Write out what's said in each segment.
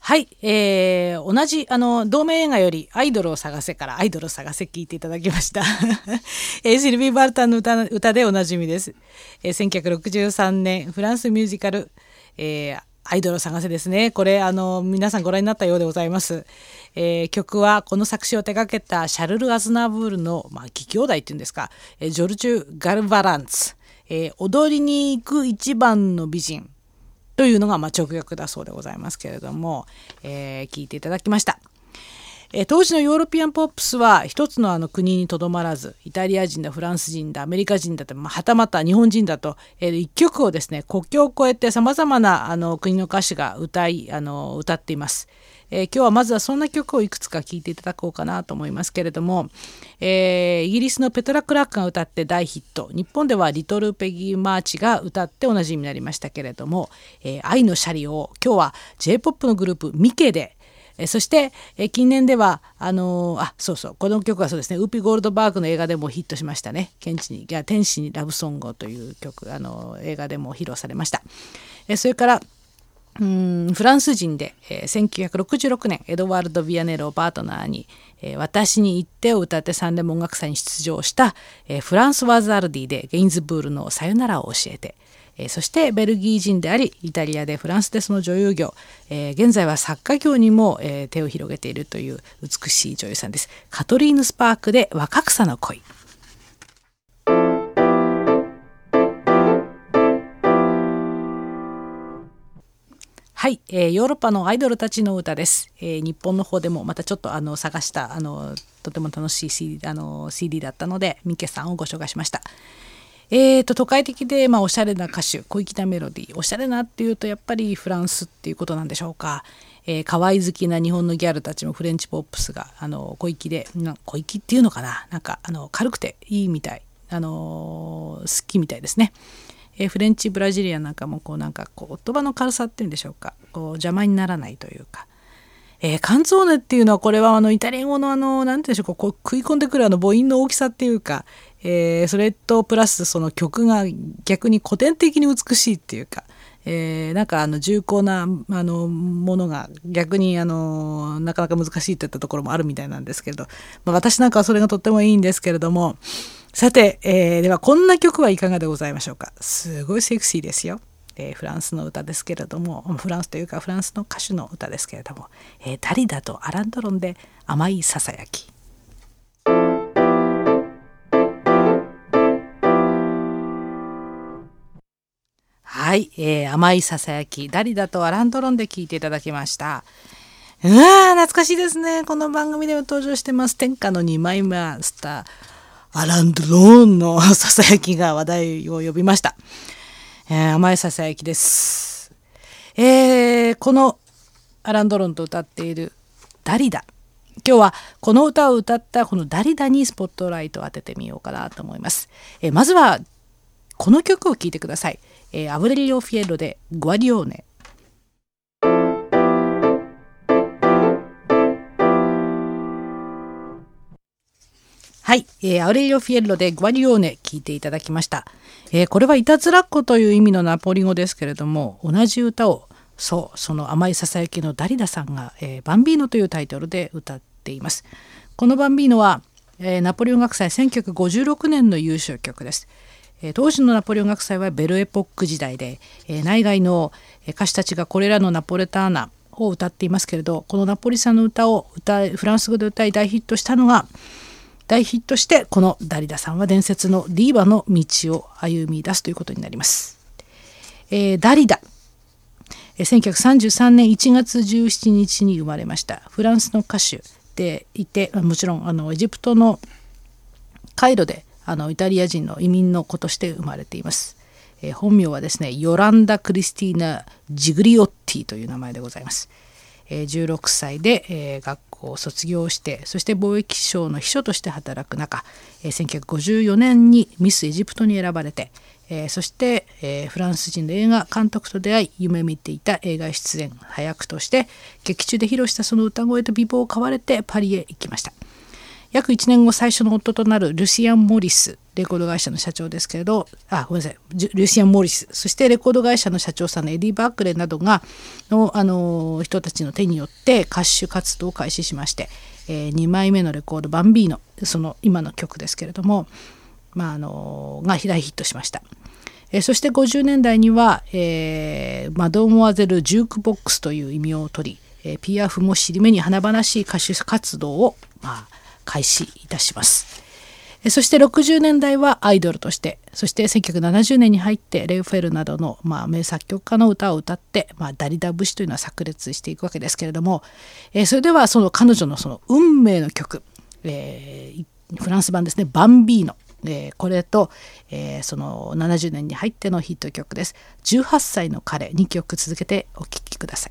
はい、同じ同名映画よりアイドルを探せからアイドルを探せ聞いていただきました、シルビー・バルタンの 歌でおなじみです。1963年フランスミュージカル、アイドルを探せですね。これ皆さんご覧になったようでございます。曲はこの作詞を手掛けたシャルル・アズナブールの、義兄弟っていうんですか、ジョルジュ・ガルバランツ、踊りに行く一番の美人というのが直訳だそうでございますけれども、聞いていただきました。当時のヨーロピアンポップスは一つの国にとどまらず、イタリア人だフランス人だアメリカ人だと、はたまた日本人だと、一曲をですね国境を越えてさまざまな国の歌手が歌っています。今日はまずはそんな曲をいくつか聴いていただこうかなと思いますけれども、イギリスのペトラ・クラークが歌って大ヒット、日本ではリトル・ペギー・マーチが歌っておなじみになりましたけれども、愛のシャリを今日は J-POP のグループミケで、そして、近年ではこの曲はそうですね、ウーピー・ゴールドバーグの映画でもヒットしましたね。天使にラブソングという曲映画でも披露されました。それからフランス人で、1966年エドワルド・ビアネロをパートナーに、私に言ってを歌ってサンレモ音楽祭に出場した、フランスワ・ザルディでゲインズブールのさよならを教えて、そしてベルギー人でありイタリアでフランスでその女優業、現在は作家業にも、手を広げているという美しい女優さんです。カトリーヌ・スパークで若草の恋。はい、ヨーロッパのアイドルたちの歌です。日本の方でもまたちょっと探したとても楽しい CD だったのでミケさんをご紹介しました。都会的で、おしゃれな歌手、小粋なメロディー、おしゃれなっていうとやっぱりフランスっていうことなんでしょうか。可愛い好きな日本のギャルたちもフレンチポップスが小粋で、小粋っていうのかな、軽くていいみたい、好きみたいですね。フレンチブラジリアンなんかも言葉の軽さっていうんでしょうか、邪魔にならないというか、カンツォーネっていうのはこれはイタリア語のなんていうんでしょうか、食い込んでくる母音の大きさっていうか、それとプラスその曲が逆に古典的に美しいっていうか、重厚なものが逆になかなか難しいといったところもあるみたいなんですけれど、私なんかはそれがとってもいいんですけれども、さて、ではこんな曲はいかがでございましょうか。すごいセクシーですよ。フランスの歌ですけれども、フランスというかフランスの歌手の歌ですけれども、ダリダとアランドロンで甘いささやき。はい、甘いささやき、ダリダとアランドロンで聴いていただきました。懐かしいですね。この番組では登場してます天下の2枚マスターアランドロンのささやきが話題を呼びました。甘いささやきです。このアランドロンと歌っているダリダ、今日はこの歌を歌ったこのダリダにスポットライトを当ててみようかなと思います。まずはこの曲を聴いてください。アブレリオ・フィエロでグアディオーネ。はい、アウレリオ・フィエロでグアディオーネ聴いていただきました。これはいたずらっ子という意味のナポリ語ですけれども、同じ歌をその甘いささやきのダリダさんが、バンビーノというタイトルで歌っています。このバンビーノは、ナポリオン楽祭1956年の優勝曲です。当時のナポレオン楽祭はベルエポック時代で、内外の歌手たちがこれらのナポレターナを歌っていますけれど、このナポリさんの歌をフランス語で歌い大ヒットしてこのダリダさんは伝説のディーバの道を歩み出すということになります。ダリダ、1933年1月17日に生まれました。フランスの歌手でいて、もちろんエジプトのカイロでイタリア人の移民の子として生まれています。本名はですね、ヨランダ・クリスティーナ・ジグリオッティという名前でございます。16歳で、学校を卒業して、そして貿易省の秘書として働く中、1954年にミスエジプトに選ばれて、そして、フランス人の映画監督と出会い、夢見ていた映画出演早役として劇中で披露したその歌声と美貌を買われてパリへ行きました。約1年後、最初の夫となるルシアン・モリスレコード会社の社長ですけれど、ごめんなさい、リュシアン・モリス、そしてレコード会社の社長さんのエディ・バークレーなどがの、人たちの手によって歌手活動を開始しまして、2枚目のレコードバンビーノ、その今の曲ですけれども、が大ヒットしました。そして50年代には、マドモアゼル・ジュークボックスという異名を取り、ピアフも尻目に華々しい歌手活動を、開始いたします。そして60年代はアイドルとして、そして1970年に入ってレイフェルなどの、名作曲家の歌を歌って、ダリダ節というのは炸裂していくわけですけれども、それではその彼女のその運命の曲、フランス版ですね、バンビーノ、これと、その70年に入ってのヒット曲です。18歳の彼、2曲続けてお聴きください。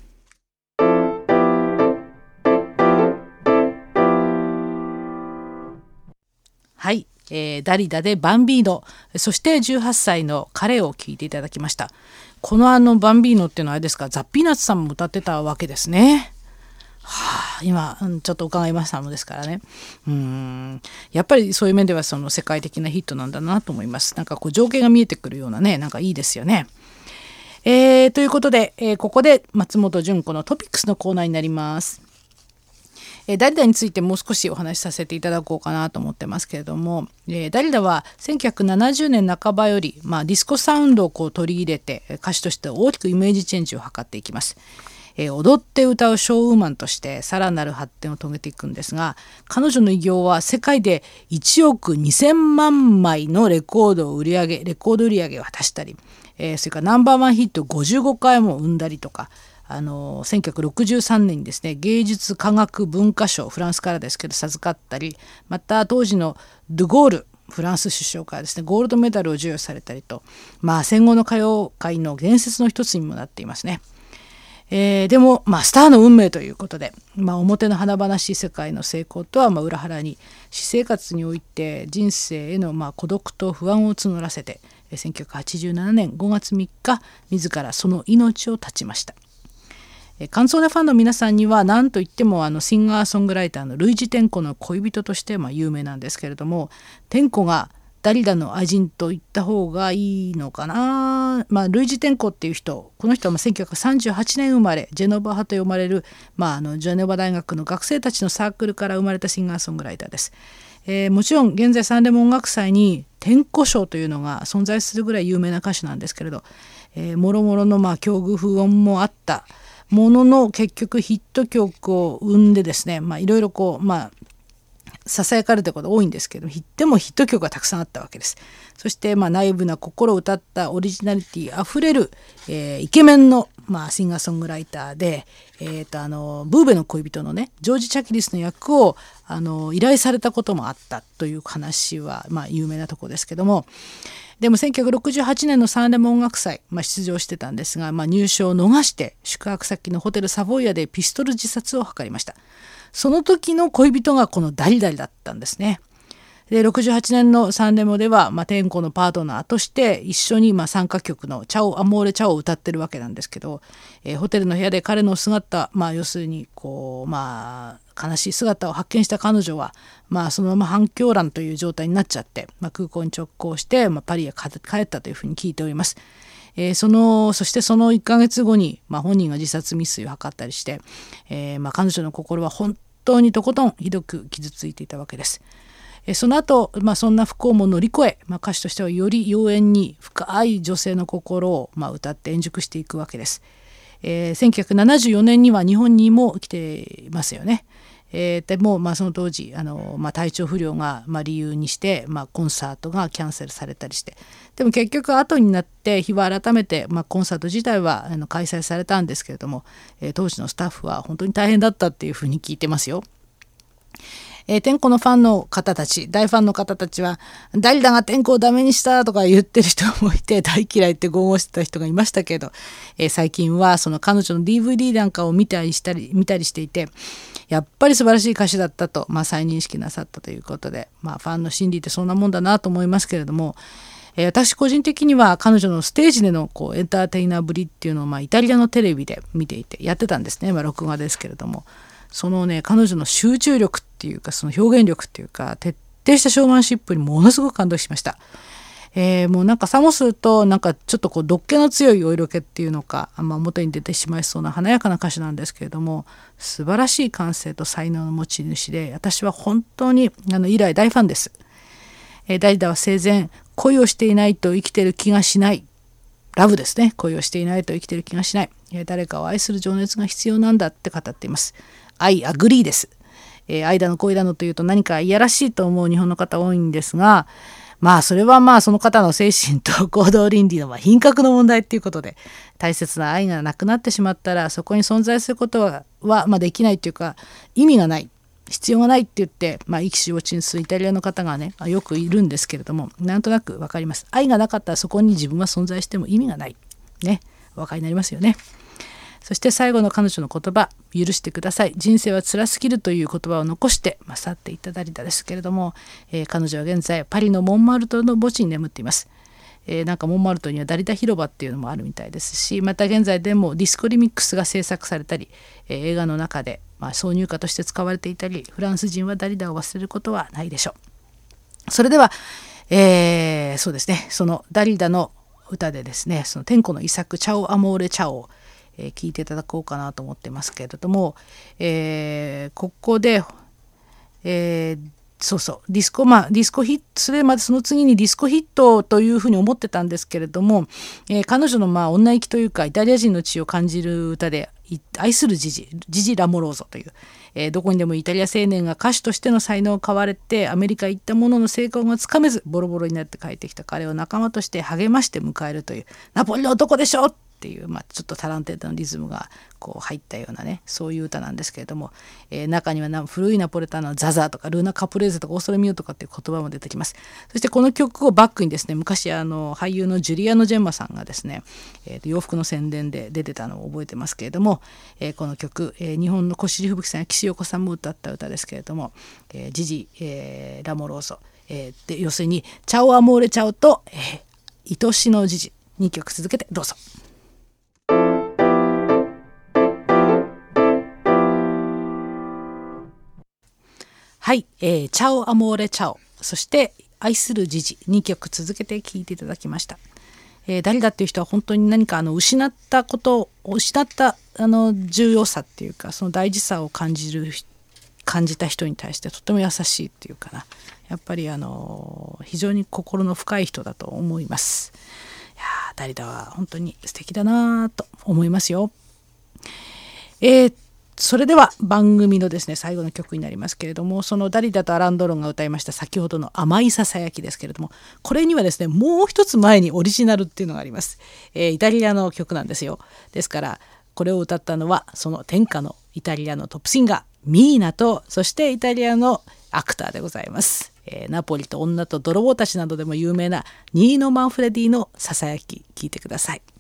はい、ダリダでバンビーノ、そして18歳の彼を聴いていただきました。このバンビーノっていうのはあれですか、ザ・ピーナッツさんも歌ってたわけですね。今ちょっと伺いましたのですからね。やっぱりそういう面ではその世界的なヒットなんだなと思います。なんかこう情景が見えてくるようなね、なんかいいですよね。ということで、ここで松本純子のトピックスのコーナーになります。ダリダについてもう少しお話しさせていただこうかなと思ってますけれども、ダリダは1970年半ばより、ディスコサウンドをこう取り入れて歌手として大きくイメージチェンジを図っていきます。踊って歌うショーウーマンとしてさらなる発展を遂げていくんですが、彼女の偉業は世界で1億2000万枚のレコード売り上げを果たしたり、それからナンバーワンヒット55回も生んだりとか、1963年にですね、芸術科学文化賞、フランスからですけど授かったり、また当時のドゥゴールフランス首相からですね、ゴールドメダルを授与されたりと、戦後の歌謡界の伝説の一つにもなっていますね。でも、スターの運命ということで、表の華々しい世界の成功とは裏腹に、私生活において人生への孤独と不安を募らせて、1987年5月3日自らその命を絶ちました。カンソーネファンの皆さんには何といってもシンガーソングライターのルイジ・テンコの恋人として有名なんですけれども、テンコがダリダの愛人と言った方がいいのかな。ルイジ・テンコっていう人、この人は1938年生まれ、ジェノバ派と呼ばれる、ジェノバ大学の学生たちのサークルから生まれたシンガーソングライターです。もちろん現在サンレモ音楽祭にテンコ賞というのが存在するぐらい有名な歌手なんですけれど、もろもろの境遇不穏もあったものの、結局ヒット曲を生んでですね、いろいろささやかれたこと多いんですけど、でもヒット曲がたくさんあったわけです。そしてナイブな心を歌ったオリジナリティあふれる、イケメンの、シンガーソングライターで、ブーベの恋人のね、ジョージ・チャキリスの役を依頼されたこともあったという話は有名なところですけども、でも1968年のサンレモ音楽祭、出場してたんですが、入賞を逃して宿泊先のホテルサボイアでピストル自殺を図りました。その時の恋人がこのダリダリだったんですね。で68年のサンレモでは、テンコのパートナーとして一緒に参加曲のチャオアモーレチャオを歌ってるわけなんですけど、ホテルの部屋で彼の姿、要するに悲しい姿を発見した彼女は、そのまま半狂乱という状態になっちゃって、空港に直行して、パリへ帰ったというふうに聞いております。そしてその1ヶ月後に、本人が自殺未遂を図ったりして、彼女の心は本当にとことんひどく傷ついていたわけです。その後、そんな不幸も乗り越え、歌手としてはより妖艶に深い女性の心を、歌って円熟していくわけです。1974年には日本にも来ていますよね。でも、その当時体調不良が理由にして、コンサートがキャンセルされたりして、でも結局後になって日は改めて、コンサート自体は開催されたんですけれども、当時のスタッフは本当に大変だったっていうふうに聞いてますよ。テンコのファンの方たち、大ファンの方たちは、ダリダがテンコをダメにしたとか言ってる人もいて、大嫌いって豪語してた人がいましたけど、最近はその彼女の DVD なんかを見たりしていて、やっぱり素晴らしい歌手だったと、再認識なさったということで、ファンの心理ってそんなもんだなと思いますけれども、私個人的には彼女のステージでのエンターテイナーぶりっていうのをイタリアのテレビで見ていてやってたんですね。録画ですけれども、そのね、彼女の集中力っていうか、その表現力っていうか、徹底したショーマンシップにものすごく感動しました。もうなんかさもするとなんかちょっとこう毒気の強いお色気っていうのか、表に出てしまいそうな華やかな歌手なんですけれども、素晴らしい感性と才能の持ち主で、私は本当に以来大ファンです。ダリダは生前、恋をしていないと生きてる気がしない、ラブですね、恋をしていないと生きてる気がしない、誰かを愛する情熱が必要なんだって語っています。I agree です。愛だの恋だのというと何かいやらしいと思う日本の方多いんですが、それはその方の精神と行動倫理の品格の問題っていうことで、大切な愛がなくなってしまったらそこに存在することはできないというか、意味がない、必要がないって言って、意気消沈するイタリアの方がね、よくいるんですけれども、なんとなく分かります。愛がなかったらそこに自分は存在しても意味がないね、お分かりになりますよね。そして最後の彼女の言葉、許してください、人生は辛すぎるという言葉を残して、去っていったダリダですけれども、彼女は現在パリのモンマルトの墓地に眠っています。なんかモンマルトにはダリダ広場っていうのもあるみたいですし、また現在でもディスコリミックスが制作されたり、映画の中で、挿入歌として使われていたり、フランス人はダリダを忘れることはないでしょう。それでは、そうですね、そのダリダの歌でですね、その天子の遺作チャオアモーレチャオを聞いていただこうかなと思ってますけれども、ここで、そうそうディスコヒット、それまでその次にディスコヒットというふうに思ってたんですけれども、彼女の女意気というかイタリア人の血を感じる歌で、愛するジジラモローゾという、どこにでもイタリア青年が歌手としての才能を買われてアメリカ行ったものの成功がつかめずボロボロになって帰ってきた彼を仲間として励まして迎えるという、ナポリの男でしょっていう、ちょっとタランテッタのリズムがこう入ったようなね、そういう歌なんですけれども、中には古いナポレタンのザザとかルーナ・カプレーゼとかオーソレミューとかっていう言葉も出てきます。そしてこの曲をバックにですね、昔俳優のジュリアノ・ジェンマさんがですね、洋服の宣伝で出てたのを覚えてますけれども、この曲、日本の小尻吹雪さんや岸横さんも歌った歌ですけれども、ジジ、ラモローソ、で要するにチャオアモーレチャオと、愛しのジジ、2曲続けてどうぞ。はい、チャオアモーレチャオ、そして愛するジジ、2曲続けて聴いていただきました。ダリダっていう人は本当に何か失った重要さっていうか、その大事さを感じた人に対してとても優しいっていうかな、やっぱり非常に心の深い人だと思います。いやダリダは本当に素敵だなと思いますよ。それでは番組のですね最後の曲になりますけれども、そのダリダとアラン・ドロンが歌いました先ほどの甘いささやきですけれども、これにはですねもう一つ前にオリジナルっていうのがあります。イタリアの曲なんですよ。ですからこれを歌ったのはその天下のイタリアのトップシンガーミーナと、そしてイタリアのアクターでございます。ナポリと女と泥棒たちなどでも有名なニーノ・マンフレディのささやき、聞いてください。